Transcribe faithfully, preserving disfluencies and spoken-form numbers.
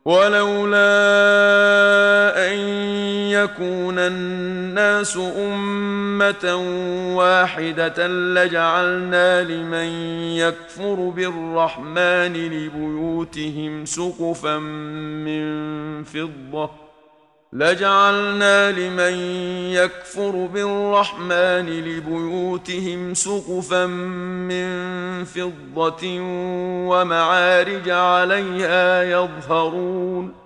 ولولا أن يكون الناس أمة واحدة لجعلنا لمن يكفر بالرحمن لبيوتهم سقفا من فضة لجعلنا لمن يكفر بالرحمن لبيوتهم سقفا من فضة ومعارج عليها يظهرون